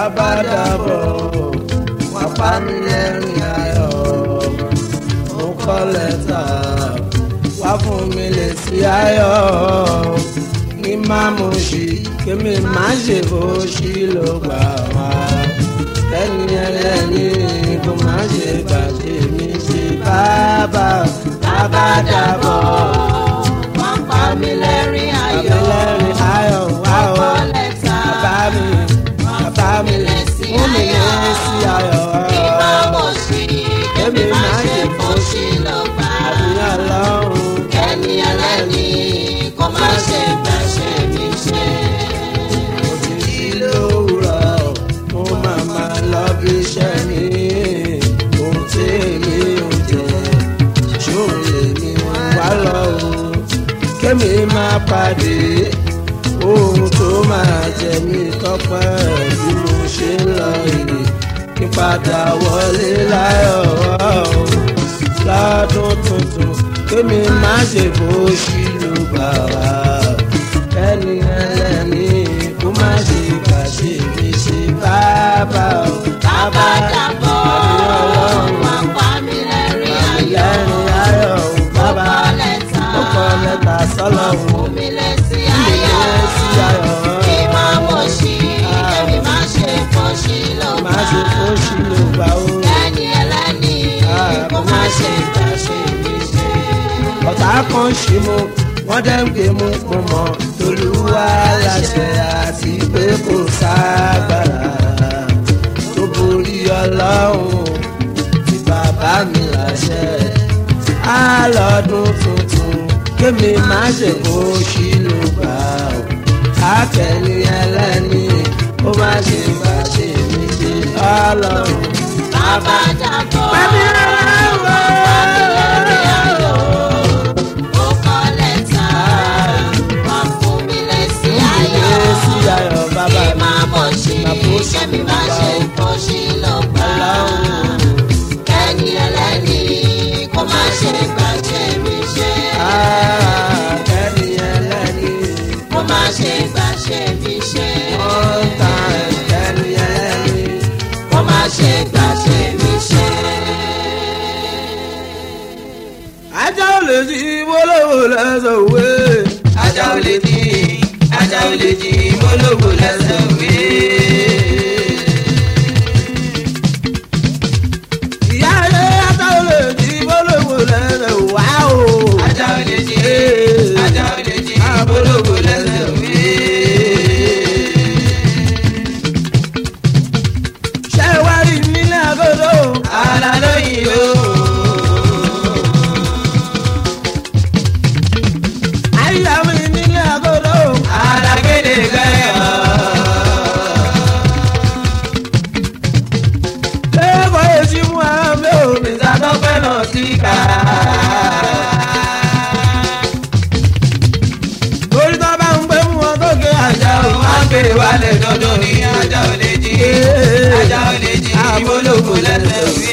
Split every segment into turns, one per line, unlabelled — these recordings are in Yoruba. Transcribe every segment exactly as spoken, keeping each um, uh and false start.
bàbá dàbọ̀ wá pa mí lẹ́rìn ayọ̀ mo kọ lẹ́tà wá fún mi lésì ayọ̀ ní má mo ṣì kémi má ṣe bó ṣì ló gbà wá ẹni ẹlẹ́ni kò má ṣe gbàgbé mi ṣe bàbá bàbá dàbọ̀
wá pa mí lẹ́rìn ayọ̀
wá o bàbá mi bàbá mi fún mi lésì ayọ̀
ní má mo ṣì kémi má ṣe bó ṣì ló gbà
àdúrà lọ́rùn
ẹni ẹlẹ́ni kò má ṣe gbàṣẹ mi ṣe.
mo ti jí lówùrọ̀ mo máa máa lọ bí iṣẹ́ mi ohun tí èmi ò jẹ ṣóun lèmi wá lọ o kémi máa pàdé ohun tó máa jẹ mí tọ́pẹ́ bí mo ṣe ń lọ èrè kí padà wọlé láyọ̀ lọ́dún tuntun kémi má ṣe bó ṣì ló gbà wá ẹni ẹlẹ́ni kó má ṣe gbà ṣe mi ṣe bàbá o
bàbá dàbọ̀ wá pa mí lẹ́rìn ayọ̀
lẹ́rìn ayọ̀ o bàbá ó kọ lẹ́tà sọ́lọ́run
fún mi lésì ayọ̀ kí má mo ṣì kémi má ṣe bó ṣì ló
má ṣe bó ṣì ló gbà o
ẹni ẹlẹ́ni kò má ṣe gbàṣẹ mi ṣe.
ọ̀tá kan ṣì mú wọ́n dẹ́ ń gbé mú mo mọ̀ tolúwa láṣẹ àti pé kò ságbára tó borí ọlọ́run tí bàbá mi láṣẹ á lọ́dún tuntun kémi má ṣe bó ṣì ló gbà ó akẹ́ni ẹlẹ́ni ó má ṣe gbà ṣe mí ṣe ọlọ́run
bàbá dàbọ̀
pẹ́mí rẹ̀ wá.
Kẹ́mi má ṣe bó ṣì ló gbà ẹni ẹlẹ́ni kó má ṣe gbàṣẹ mi ṣe.
ẹni ẹlẹ́ni
kó má ṣe gbàṣẹ mi ṣe.
ọ̀tá ẹni ẹlẹ́ni
kó má ṣe gbàṣẹ mi ṣe.
ajá ò lè jí wọ́lọ́wọ́ lẹ́sẹ̀ òwe.
ajá ò lè jí ajá ò lè jí wọ́lọ́wọ́ lẹ́sẹ̀ òwe.
ìyá rẹ̀ ajá ò lè jí wọ́lọ́wọ́ lẹ́sẹ̀ wá o.
ajá ò lè jí ajá ò lè jí wọ́lọ́wọ́ lẹ́sẹ̀ òwe.
ṣé wàá rí nílé agodo.
ara lóyìn o.
àyà mi nílé agodo.
ara kéde kẹyọ.
lẹ́kọ̀ọ́ èsì mú àwọn mi ò ní.
ìsàtọ́pẹ́ náà sí ká.
torí tó bá ń gbé mú wọn tó ké àjà
ajá ò máa ń gbé wálẹ̀ dandan ní ajá ò lè jí ajá ò lè jí wọ́lọ́wọ́ lẹ́sẹ̀ òwe.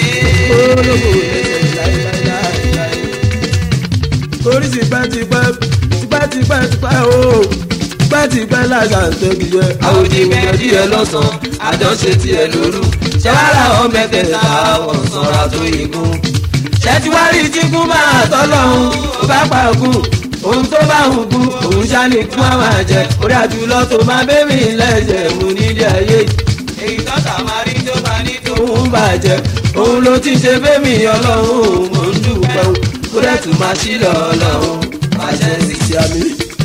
torí tipẹ́tipẹ́ tipẹ́tipẹ́ tipẹ́ o tipẹ́tipẹ́ láṣà ń tẹ́bi jẹ́.
àwòdì méjì ẹ lọ́sàn-án àjọṣe tiẹ̀ lóru ṣẹ́wárà ọ̀ mẹ́tẹ̀ẹ̀ta àwọn sanra tó igun. ṣẹ́tiwárí jígún máa tọ́lọ́hún ó bá pa ògùn ohun tó bá hùn gún òun ṣáni kí wọ́n máa jẹ orí àjùlọ tó máa bẹ́mí lẹ́jẹ̀ mú nílé ayé. èyí tọ́ta máa rí tó máa ní tó ń bàjẹ́ òun ló ti ṣe bẹ́mí ọlọ́run mò ń dùpẹ́ o kó dẹ̀ tún máa ṣí lọ ọlọ́run pàṣẹ sí ti àmì.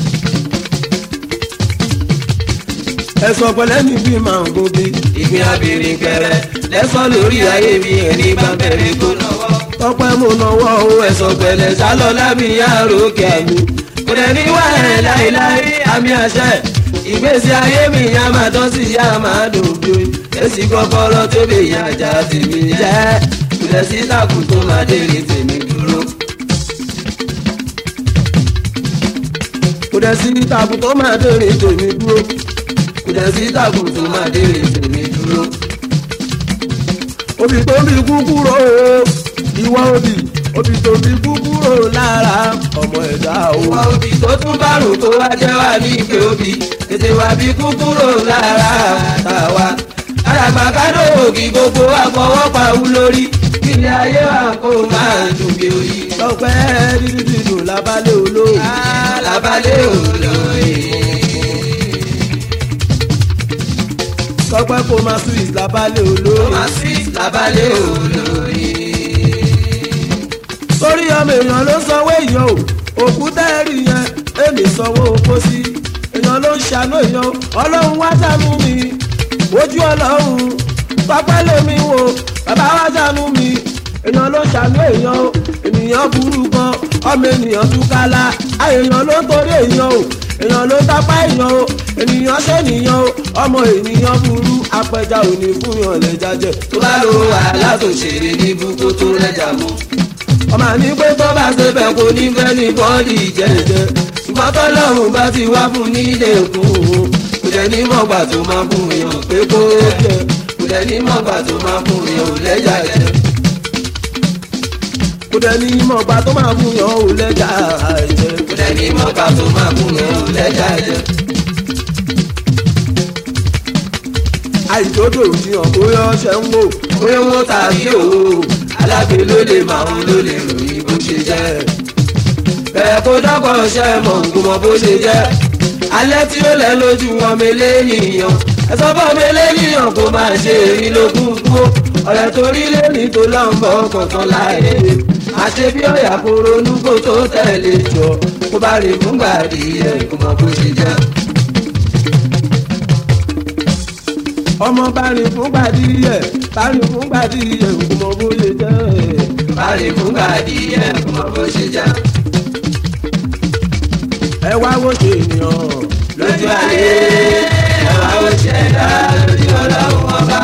ẹ̀sọ́ pẹ̀lẹ́ mi bí màá ń gòkè.
ìgbín abìrin pẹrẹ lẹ́sọ̀ lórí ayé mi ẹni bá bẹ̀rẹ̀ kó lọ́wọ́.
ọpẹ́ mo náwó o
ẹ̀sọ̀ pẹ̀lẹ́ sálọ lábì àròkè àmì. kò dẹ̀ ní wá ẹ̀ láéláé àmì àṣẹ. ìgbésí ayé mi yá máa tán sí yá máa dùn bí o. èsì kọ́kọ́rọ́ tó bè yàn ajá tèmi jẹ́. ìrẹ̀ sí tàkùn tó máa dèrè tèmi dúró.
kò dẹ̀ sí tàbù tó máa dèrè tèmi dúró.
kò dẹ̀ sí tàkùn tó máa dèrè tèmi dúró.
obì tó bí kúkúrò ìwọ obì obì tó bí kúkúrò lára ọmọ ẹ̀dá o.
ìwọ obì tó tún bárùn tó wá jẹ́ wá ní ìpè obì tètè wá bí kúkúrò lára tàwa. lára dàgbà kádò òkì gbogbo àfọwọ́pàwù lórí ilé ayé wa kó máa dùn bí oyin.
tọpẹ́ dídùdù lábálẹ̀ olóyè.
lábálẹ̀ olóyè.
tọpẹ́ kó máa sweet lábálẹ̀ olóyè.
kó máa sweet lábálẹ̀ olóyè.
torí ọmọ èèyàn ló sanwó èèyàn o òkúta ẹ̀rí yẹn èmi sanwó oko sí èèyàn ló ń ṣàánú èèyàn ọlọ́run wá ṣàánú mi ojú ọlọ́run tọpẹ́ lèmi wò bàbá wá ṣàánú mi èèyàn ló ń ṣàánú èèyàn o ènìyàn burú gan ọmọ ènìyàn túkálá èèyàn ló ń torí èèyàn o èèyàn ló tápá èèyàn o ènìyàn ṣènìyàn o ọmọ ènìyàn burú apẹja ò ní fún yàn lẹ́jà jẹ.
tó bá lo wàhálà tó ṣeré ní búkú tó lẹ́jà mú.
ọmọ àní pé tó bá ṣe bẹ̀
kò ní fẹ́ ní bọ́ọ̀lì jẹ́jẹ́ ṣùgbọ́n tọ́lọ́run bá ti wá fún nílé kú kò dẹ̀ ní mọ̀gbà tó máa fún yàn pé kó jẹ kò dẹ̀ ní mọ̀gbà tó máa fún yàn ò lẹ́jà jẹ.
kò dẹ̀ ní mọ̀gbà tó máa fún yàn ò lẹ́jà jẹ.
kò dẹ̀ ní mọ̀gbà tó máa fún yàn ò lẹ́jà jẹ.
àìjódò òjìyàn bóyá ọṣẹ ń wò
bóyá wọn tàbí òwò alágbè ló lè máa ń ló lè ròyìn bó ṣe jẹ́. bẹ́ẹ̀ kó dọ́kọ̀ ṣe mọ̀ nǹkan mọ̀ bó ṣe jẹ́. alẹ́ tí ó lẹ́ lójú wọn mélé nìyàn ẹ̀sọ́ bọ́ mélé nìyàn kó máa ṣe èrí lógún kú. ọ̀rẹ́ torí lẹ́ni tó lọ́nbọ̀ kọ̀ọ̀kan láàyè àṣẹ bí ọ̀yà kó ronú kó tó tẹ̀lé jọ kó bá rí fúngbà díẹ̀ kó mọ̀ bó ṣe jẹ́.
ọmọ bá rìn fúngbà díẹ̀ bá rìn fúngbà díẹ̀ kò mọ bó ṣe jẹ́.
bá rìn fúngbà díẹ̀ kó mọ̀ bó ṣe jẹ́.
ẹ wá wo ṣe ènìyàn
lójú ayé ẹ wá wo ṣe ẹ̀dá lójú ọlọ́run ọba.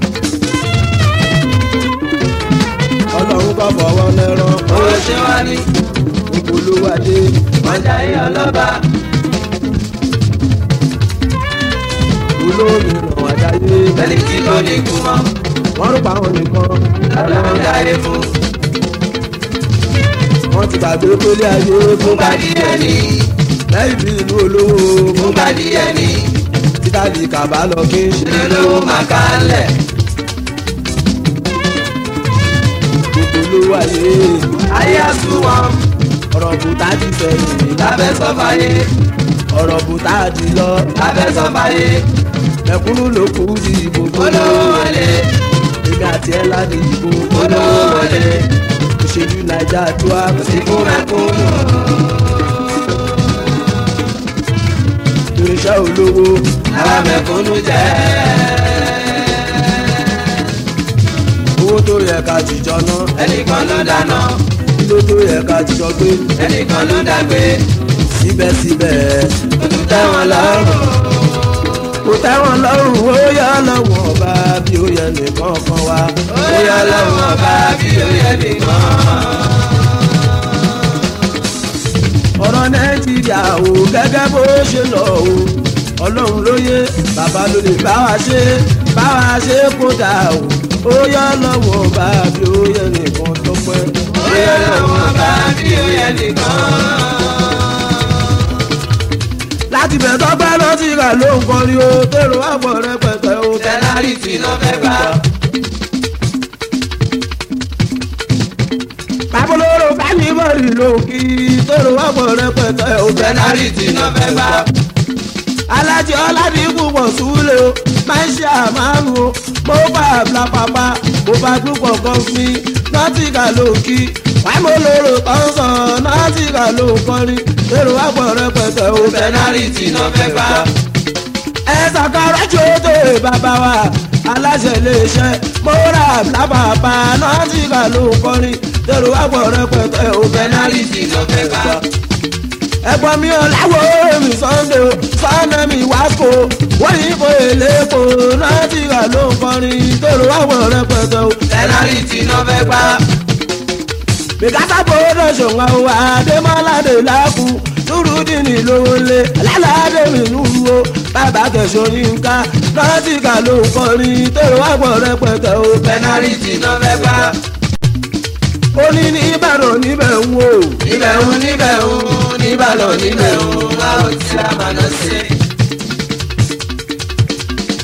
ọlọ́run kọ́ fọwọ́ lẹ́rán
owó ṣe wá ní
ògbólówó adé
wọ́n jayé ọlọ́ba.
olómìnira àjáyé
ẹni tí kò ní kú mọ́
wọ́n rúpa àwọn nìkan
ọlọ́run dáyé fún.
wọ́n ti gbàgbé pélé ayé
fún gbàdíyẹ ní
lẹ́yìn bí ìlú olówó
fún gbàdíyẹ ní
títàlì kàbá lọ kí n ṣe
lólówó máa ká lẹ̀.
ògbólówó ayé
ayé àsùnwọ̀n
ọ̀rọ̀ bùtá ti sẹ́yìn
lábẹ́ sọ́fàyé
ọ̀rọ̀ bùtá ti lọ
lábẹ́ sọ́fàyé
ẹ̀kúnnú ló kù di ìbò
olówó wọlé
èmi àti ẹ̀ láti ìbò
olówó wọlé
òṣèlú naija tó a kò sí
ikú mẹ́kúnnù.
irinṣẹ́ olówó
àwa mẹ́kúnnù jẹ́.
owó tó yẹ ká jíjọ ná
ẹnìkan ló dáná
kíló tó yẹ ká jíjọ gbé
ẹnìkan ló dàgbé
síbẹ̀síbẹ̀
ó tún tẹ́ wọn lọ́rùn.
kò tẹ́wọ̀n lọ́rùn ó yá lọ́wọ́ ọba bí ó yẹ nìkan kan wá.
ó yá lọ́wọ́ ọba bí ó yẹ nìkan.
ọ̀rọ̀ nàìjíríà ò gẹ́gẹ́ bó ṣe lọ o ọlọ́run ló yé bàbá ló lè bá wa ṣe bá wa ṣe kó dà o ó yá lọ́wọ́ ọba bí ó yẹ nìkan tó pẹ́.
ó yá lọ́wọ́ ọba bí ó yẹ nìkan.
láti bẹ̀ tọ́gbẹ́ ló ti rà ló ń kọrin o tèrò àpọ̀ rẹpẹtẹ o.
tẹ́lárìtì ló fẹ́ gbà.
babolóró fẹ́mi bọ̀rì ló kí tèrò àpọ̀ rẹpẹtẹ o.
tẹ́lárìtì ló fẹ́ gbà.
alájẹ ọládìkú pọ̀ súlẹ̀ o máa ń ṣe àmàlù o mo bá àbúlápapá mo bá dúpọ̀ kan fi nọ́tìkà ló kí wàá mo lóró tán sàn nọ́tìkà ló kọrin tèrò àpọ̀ rẹpẹtẹ o.
tẹ́lárìtì ló fẹ́ gbà.
ẹ sàkàrà tí ó dé bàbá wa aláṣẹ iléeṣẹ́ mọ́ra lábàbà nọ́tìkà ló kọrin tèrò àpọ̀ rẹpẹtẹ o.
tẹ́lárìtì ló fẹ́ gbà.
ẹ̀gbọ́n mi ò láwọ̀ mi Sunday o Sunday mi wá kó wọ́n yìí kó èlé kó nọ́tìkà ló kọrin tèrò àpọ̀ rẹpẹtẹ o.
tẹ́lárìtì ló fẹ́ gbà.
bìkátà bòódò ṣòwò àwọn adémọ́ládé lákù túrúdìní lówólé alálàádé mi núwo bàbá kẹsàn-án yínká nọ́tìkà ló kọrin tèrò àpọ̀ rẹpẹtẹ o.
tẹ́lárìtì ló fẹ́ gbà.
ó ní ní Ìbàdàn níbẹ̀ ń wò.
níbẹ̀ ń níbẹ̀ ń níbàlọ̀ níbẹ̀ ń a ò tí a máa lọ sí.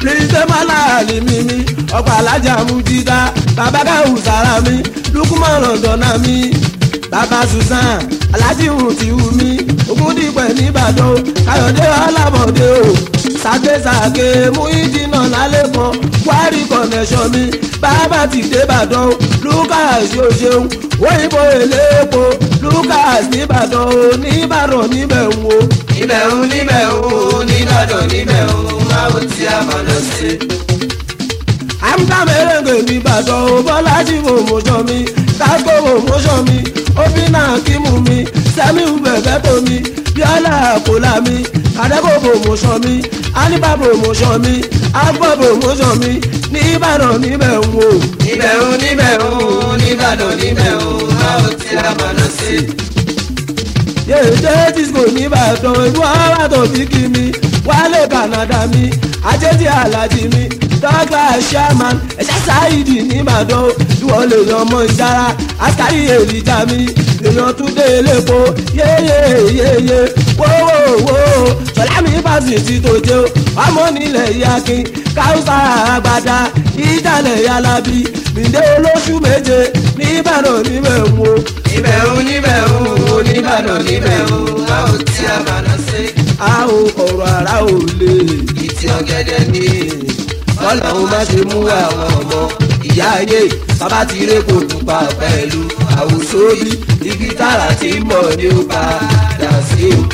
prince malali mímí ọkọ̀ alájà mujida bàbá káwù sára mi lukumọ̀ lọ́dọ̀nà mi bàbá susan alájí hùn ti hù mí ògúndìpẹ̀ nìbàdàn káyọ̀dé ọlábọ̀dé o sàkéṣàké múídìínà lálẹ́ kan kwari connection mi bàbá ti débàdàn lucas yóò ṣeun òyìnbó eléèpo lucas nìbàdàn o nìbàdàn níbẹ̀ ń wo.
níbẹ̀ ń níbẹ̀ ń nìbàdàn níbẹ̀ ń máa tí a máa lọ sí.
àmúta mẹ́rẹ̀ǹgẹ̀ nìbàdàn o bọ́lájì mọ̀mọ́sọ mi kákó mọ̀mọ́sọ mi obìnà kímù mi sẹ́miu bẹ̀bẹ̀ tó mi bíọ́lá kòlá mi kàdẹ́kọ̀ mọ̀mọ́sọ mi ánìbà mọ̀mọ́sọ mi àgbọ̀ mọ̀mọ́sọ mi nìbàdàn níbẹ̀ ń wo.
níbẹ̀ ń níbẹ̀ ń nìbàdàn níbẹ̀ ń máa tí a máa lọ sí.
yéèdè disco nìbàdàn ìlú ọ̀rọ̀ bí kí mi wálé Canada mi ajéjì alájí mi dọ́gba sherman ẹ̀ṣẹ́ sáìdì nìbàdàn ìwọ lè yan ọmọ ìjára àtàrí èrìjà mi èèyàn tún dé elépo yéyéyéyé wówówó sọlámi fásitì tó jẹ́ ọmọ nílẹ̀ yakin káwùsà àgbàdá ìjàlẹ̀ yálábí mìdé olóṣù méje nìbàdàn níbẹ̀ ń wo.
níbẹ̀ ń níbẹ̀ ń nìbàdàn níbẹ̀ ń máa tí a máa lọ sí.
a ò ọ̀rọ̀ ara ò lè.
ìtì ọ̀gẹ̀dẹ̀ ni
ọlọ́run má ṣe mú àwọn ọmọ ìyá ayé bàbá ti ré kò pupa pẹ̀lú àwùjọ bí ibi tára ti ń bọ̀ ní ó padà sí o.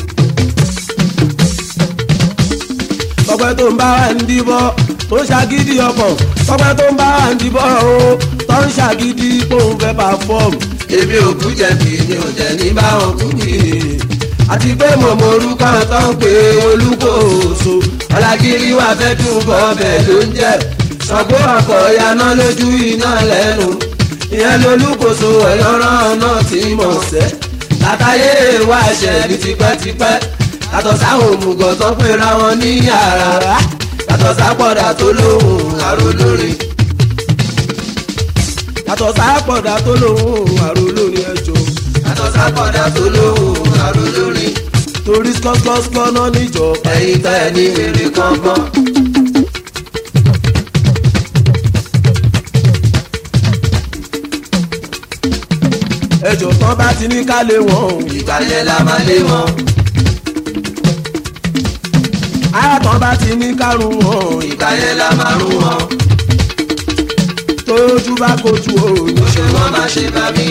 ọpẹ́ tó ń bá wa ń dìbò tó ń ṣàgídí ọkọ̀ ọpẹ́ tó ń bá wa ń dìbò o tó ń ṣàgídí pé òun fẹ́ perform.
èmi ò kú jẹ̀bi mi ò jẹ̀ ní báwọn kú kì í.
àti pé mọ̀mọ́ orúkọ tó ń pè Olúkòso ọ̀làgìrì wà fẹ́ dùn bọ́ ọbẹ̀ ló ń jẹ́ ṣọ̀gbọ́ ọkọ̀ yaná lójú iná lẹ́nu ìyẹn lolúkòso ẹ̀yọ́rán náà ti mọ̀ sẹ́ látàyè wá ṣẹ̀ ní tipẹ́tipẹ́ yàtọ̀ sáwọn òmùgọ̀ tó pera wọn ní yàrá yàtọ̀ sápọ̀dà tó lóhùn àrò lórí yàtọ̀ sápọ̀dà tó lóhùn àrò lórí ẹjọ́
yàtọ̀ sápọ̀dà tó lóhùn àrò lórí
torí skọ́skọ́skọ́ náà níjọ
ẹ̀yin tá ẹ ní wèrè kọ́gbọ́n.
ẹjọ́ tán bá ti ní ká lé wọn o
ìgbà yẹn la máa lé wọn.
àtàn bá ti ní ká run wọn o
ìgbà yẹn la máa rún wọn.
tójú bá kojú o
oṣù wọn máa ṣe bá mi.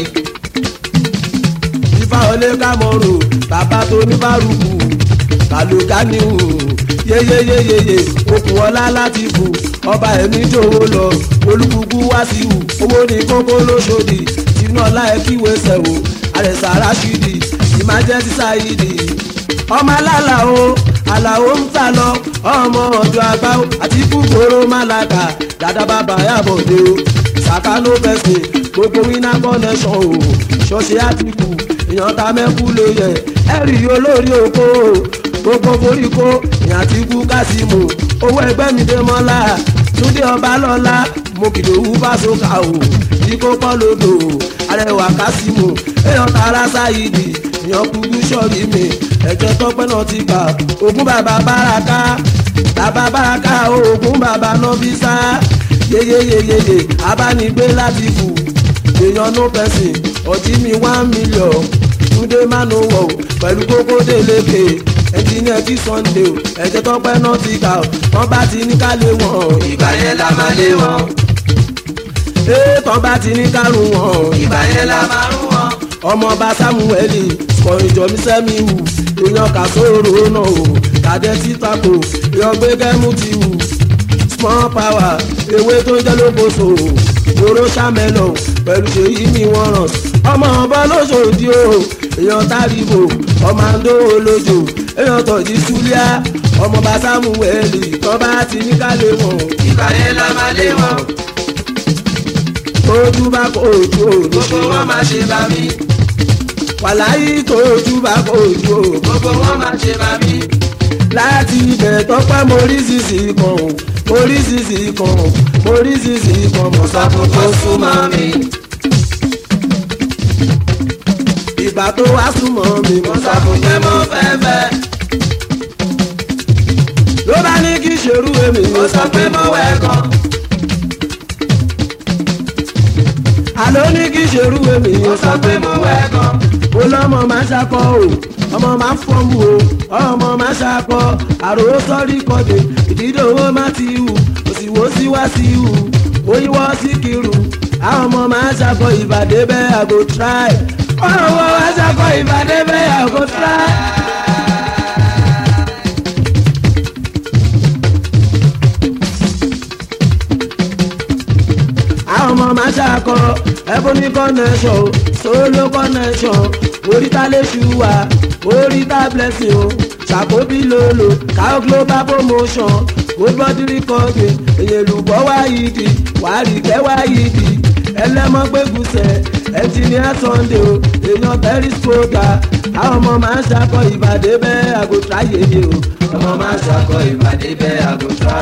ifá ọlé kámọ́rò bàbá tó ní bárùkù kàlùkà níhù yeyeyeyeye okùn ọlá láti fò ọba ẹ̀mí jòwó lọ olùkùkù wá sí hù owó ní kókó lóṣòdì tinú ọlá ẹ kíwé sẹ̀wò àrẹ̀sà ráṣídì ìmájẹ́sí sáyidì ọmọ alálà o àlàó ń tà lọ ọmọ ọ̀dọ̀ àgbà àti kúkúrú málákà dàdá bàbá yàbọ̀dé o sàkánú fẹsẹ̀ gbogbo iná connection o ṣọ́ọ̀ṣì àtìkù èèyàn ta mẹ́kú ló yẹ ẹ̀rí olórí oko gbogbo foríko èèyàn àti ikú kásímù owó ẹgbẹ́ mi dé mọ́lá túndé ọba lọ́la mo kìlọ̀ wú fásókà o ikó pọ́ lodò arẹwà kásímù èèyàn tara sáyidì èèyàn kúkú sọ́ọ̀rì mi ẹ̀jẹ̀ tọ́pẹ́ náà ti gbà ògún bàbá báraka bàbá báraka ògún bàbá nọ́bísà yeyeyeyeye abánigbé láti fò èèyàn no person ọtí mi one million túndé mánu wọ̀ pẹ̀lú kókó délékè ẹnjìnìá tí sunday o ẹ̀jẹ̀ tọ́pẹ́ náà ti gbà wọ́n bá ti ní ká lé wọn.
ìgbà yẹn la máa lé wọn.
ee tán bá ti ní ká rún wọn.
ìgbà yẹn la máa rún wọn.
ọmọọba samuel kọrin jọmí sẹ́mi hù èèyàn kà sóró náà o kàdé títàkò èèyàn gbé kẹ́mú ti hù small power ewé tó jẹ́ lókoso oró sàmẹ́lọ̀ pẹ̀lú ṣèyí mi wọ́n ràn ọmọ ọba lóṣòdì o èèyàn tàríbò ọmọ àndó olójó èèyàn tọ̀jú súlíà ọmọọba samuel tán bá ti ní ká lé wọn.
ìgbà yẹn la máa lé wọn.
tójú bá kó ojú o
gbogbo wọn máa ṣe bá mi.
wàláyé tójú bá kó ojú o
gbogbo wọn máa ṣe bá mi.
láti ibẹ̀ tọ́pẹ́ mórí sísì kan mórí sísì kan mórí sísì kan mọ̀ sáfún tó súnmọ́ mi. ìgbà tó wá súnmọ́ mi mọ̀ sáfún
pé mo fẹ́ fẹ́.
ló bá ní kí ṣerú èmi
ó sọ pé mo wẹ̀ kan.
àló ní kí ṣerú èmi
ó sọ pé mo wẹ̀ kan.
ó lọ́mọ máa ṣakọ o ọmọ máa fọ́ọ̀mù o ọmọ máa ṣakọ àròó sọ́rí kọ́dé ìdídòwò má ti hù òsìwò sí wá sí hù òyìnbó sí kiri àwọn ọmọ máa ṣakọ ìbàdí bẹ́ẹ̀ àgò try ọ̀rọ̀ wọn máa ṣakọ ìbàdí bẹ́ẹ̀ àgò try. àwọn ọmọ máa ṣakọ ebony connection solo connection oríta lẹ́sù wa oríta blessing o ṣàkóbí lolo káwọ́ global promotion good body recording èyèlùbọ́ wáyìdì wàríkẹ́ wáyìdì ẹlẹ́mọ́gbẹ́gùsẹ̀ engineer sunday o èèyàn paris koga àwọn ọmọ máa ń ṣakọ ìbàdí bẹ́ẹ̀ àgùntà yèyé o
ọmọ máa ṣakọ ìbàdí bẹ́ẹ̀ àgùntà.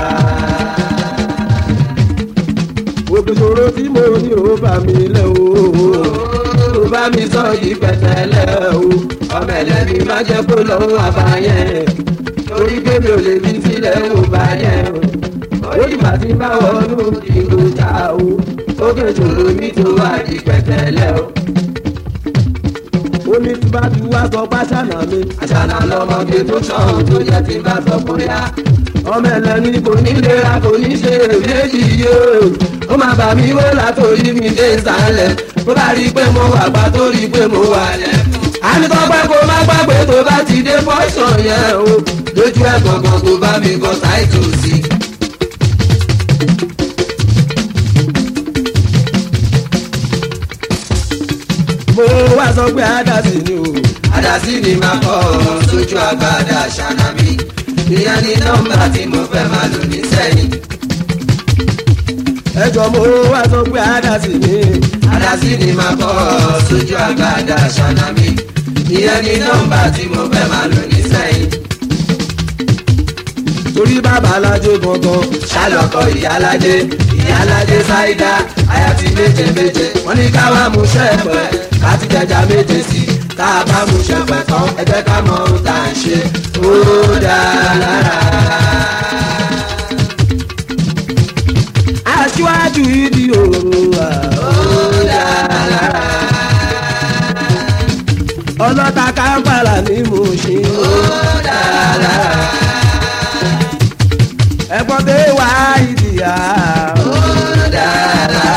òkèṣòro tí mo ní ò bá mi lẹ́ o
ó bá mi sọ yìí pẹ̀tẹ́lẹ̀ o ọmọ ẹlẹ́mi má jẹ́ kó lọ́wọ́ àbáyẹn torí pé mi ò lè fi sílẹ̀ ò bá yẹn o ó dìgbà tí bá wọnú ìgbòjà o òkèṣòro mi tó wà ní pẹ̀tẹ́lẹ̀ o.
ó ní tí bá ti wá sọ pàṣánà mi
àṣànà lọmọge tó sọ̀rọ̀ tó jẹ́ tí bá sọ bóyá
ọmọ ẹlẹ́ni kò ní
ìlera kò ní ṣe èméjì yóò ó máa bà mí wó látòrí mi dé ìsàlẹ̀ tó bá rí i pé mo wà pa tó rí i pé mo wà lẹ̀. àmì tó pẹ́ kó má gbàgbé tó bá ti dé fọ́ṣọ̀n yẹn o lójú ẹ̀ gbọ̀ngàn tó bá mi gan ṣáìtù sí.
mo wá sọ pé àdásí ni o
àdásí ni máa kọ́ ọ sójú àgbàdà ṣáná mi ìyẹn ní nọ́mbà tí mo fẹ́ máa lò ní sẹ́yìn.
ẹjọ́ mo wá sọ pé àdásí ni
àdásí ni máa kọ́ ọ sójú àgbàdà ṣáná mi ìyẹn ní nọ́mbà tí mo fẹ́ máa lò ní sẹ́yìn.
torí bàbá alájẹ gangan
ṣàlọ́kọ̀ ìyálàjẹ ìyálàjẹ ṣáìdá àyàtì méje méje wọ́n ní ká wá mú ṣẹ́pẹ́ láti jẹjà méje sí tá a bá mú ṣẹ́pẹ́ tán ẹgbẹ́ ká mọ ohun tá à ń ṣe ó dáa lára.
aṣíwájú ìdí òru
ó dáa lára.
ọlọ́ta kápálà ní mo ṣe
ó dáa lára.
ẹ̀gbọ́n tẹ wá ìdíyà
ó dáa lára.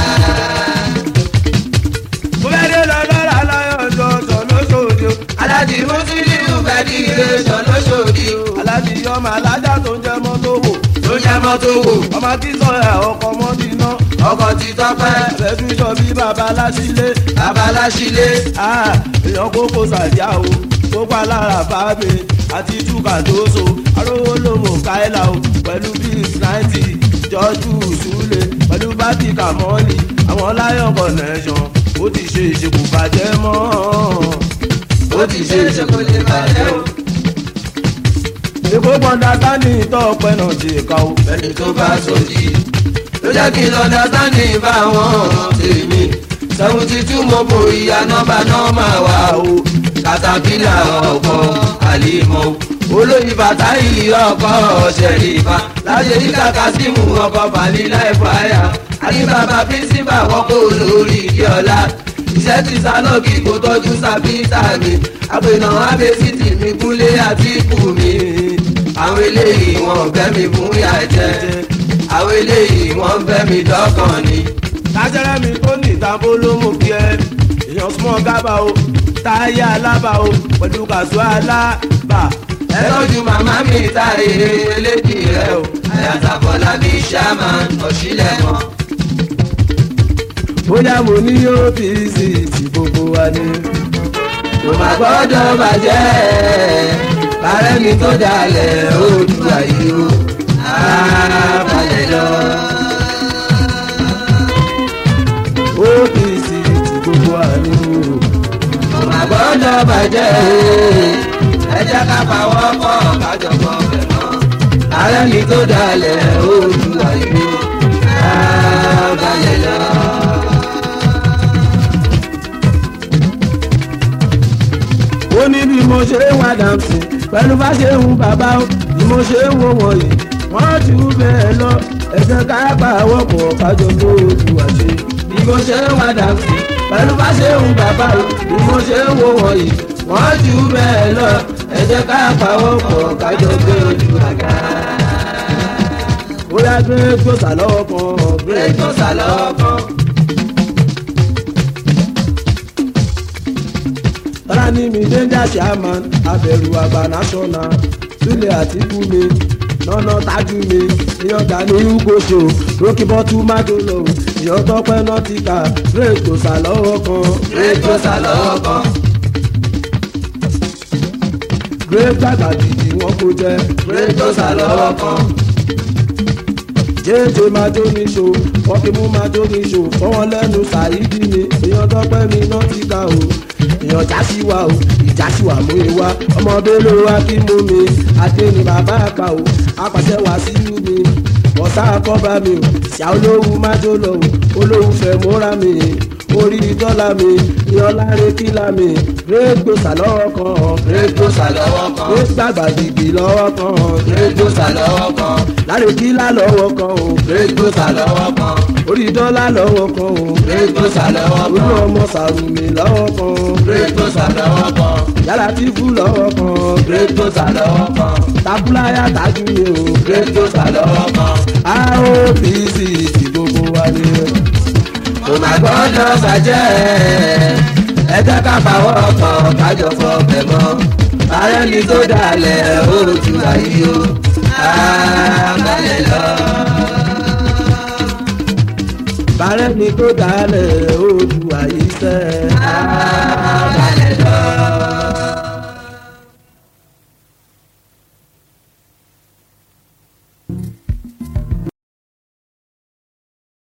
mo fẹ́ dé lọ́lọ́ra lọ́yọ̀ lọ́sọ̀ lóṣòdì o.
aláàjì mùsùlùmí fẹ́ di ilé sọ lóṣòdì o.
aláàjì ọmọ alájà tó ń jẹ́ mọ́tò wò.
tó jẹ́ mọ́tò wò.
ọmọ tí sọ̀rọ̀ ọkọ̀ mọ́tì náà.
ọkọ̀ ti tọ́pẹ́.
ẹ̀fẹ̀ tún sọ bí baba aláṣílẹ̀.
baba aláṣílẹ̀.
èèyàn kókó sàdíà o tó pa lára fàámi àti túkà tó so arówó ló mọ̀ káìlà o pẹ̀lú bíi náìtì jọ́jú ìṣúlẹ̀ pẹ̀lú bátìkà mọ́ọ̀lì àwọn lion connection ó ti ṣe ìṣekú bàjẹ́ mọ́.
ó ti ṣe ìṣekú lè bàjẹ́ o.
èkó gbọ́dọ̀ sáni ìtọ́ ọpẹ náà ti kà o.
ẹni tó bá sòdì ló jẹ́ kí lọ́dà sáni bá wọn tèmi seventy two mo bo ìyá nọ́mbà nọ́mbà wa o katapila ọkọ̀ àlìmọ́ olóyin bàtà yìí ọkọ̀ ṣẹ̀rífà láṣẹ yíká kásímù ọkọ̀ fàlílà ẹ̀fọ́yà àdìbàbà pírísìpà wọ́pọ̀ olórí ìdíọ̀lá iṣẹ́ ti sálọ́ọ̀kì kó tọ́jú sábìtà mi àpènà abẹ́sìtì mi kúnlé àti ikú mi àwọn eléyìí wọ́n bẹ́ mi fún yà jẹ́ àwọn eléyìí wọ́n bẹ́ mi dọ́kàn ni.
lájẹ́rẹ́ mi tó ní ìtàbó ló mú kí ẹ èèyàn súnmọ́ gábà o táyà alábà o pẹ̀lú kàṣọ alábà.
ẹ tọ́jú màmá mi táyé elédì rẹ o àyàtàkọ́lá bíi sàmà ọ̀ṣílẹ̀ mọ́.
bóyá mo ní ọ́fíìsì tí gbogbo wa ní.
kò má gbọ́dọ̀ bàjẹ́ bàrẹ́ mi tó dalẹ̀ Oòduà yìí o àbálẹ̀ lọ.
ọ́fíìsì tí gbogbo wa ní.
kò má gbọ́dọ̀ bàjẹ́ ẹ jẹ́ ká pawọ́ pọ̀ kájọ pọ̀ bẹ̀ mọ́. bàrẹ́ mi tó dalẹ̀ Oòduà yìí o àbálẹ̀ lọ.
ó ní bí mo ṣe ń wá dàmsì pẹ̀lú bá ṣe ń bàbá ó bí mo ṣe ń wo wọ̀nyí wọ́n jù bẹ́ẹ̀ lọ ẹ̀jẹ̀ ká bá wọ́pọ̀ kájọ tó ojú àṣẹ.
bí mo ṣe ń wá dàgbé pẹ̀lú bá ṣe ń bàbá o bí mo ṣe ń wo wọ̀nyí wọ́n jù bẹ́ẹ̀ lọ ẹ̀jẹ̀ ká bá wọ́pọ̀ kájọ tó ojú àga.
bóyá gbé gbòòsà lọ́wọ́ kan
gbé gbòòsà lọ́wọ́ kan.
tọ́lá ní mi danger chairman abẹ̀rù àgbà national sílẹ̀ àti kú mi nọ́nà tájú mi ìyàn ga ní ugoṣo rókì bọ́tú májòló ìyàn tọ́pẹ́ náà ti kà gbé gbòòsà lọ́wọ́ kan
gbé gbòòsà lọ́wọ́ kan.
gbé gbàgbà gidi wọn kò jẹ
gbé gbòòsà lọ́wọ́ kan.
jẹ́jẹ́ máa jó ní ṣo wọ́kì mú máa jó ní ṣo fọwọ́n lẹ́nu ṣàyídì mi èèyàn tọ́pẹ́ mi náà ti ká o èèyàn jásí wa o ìjásí wa mú ewa ọmọdé ló wá kí mú mi adé ni bàbá àkà o apàṣẹ wá sílùú mi ọ̀sá àkọ́bá mi o ṣá olówó máa jó lọ o olówó fẹ́ múra mi orí dọ́là mi ìyọláre kílà mi régbòsà lọ́wọ́ kan
régbòsà lọ́wọ́ kan.
régbàgbà dìgbì lọ́wọ́ kan
régbòsà lọ́wọ́ kan.
láre kílà lọ́wọ́ kan o
régbòsà lọ́wọ́ kan.
orí dọ́là lọ́wọ́ kan o
régbòsà lọ́wọ́ kan.
olú ọmọ sàrùmí lọ́wọ́ kan
régbòsà lọ́wọ́ kan.
yàrá tí fún lọ́wọ́ kan
régbòsà lọ́wọ́ kan.
tabulaya tajú mi o
régbòsà lọ́wọ́ kan.
a ó bí sí ti gbogbo wa ni.
kò má gbọ́dọ̀ bàjẹ́ ẹ jẹ́ ká pawọ́ pọ̀ kájọ fọbẹ̀ mọ́ ààrẹ ni tó dalẹ̀ ojú ayé o àgbálẹ̀ lọ.
bàrẹ́ ni tó dalẹ̀ ojú àyíṣẹ́
àgbálẹ̀ lọ.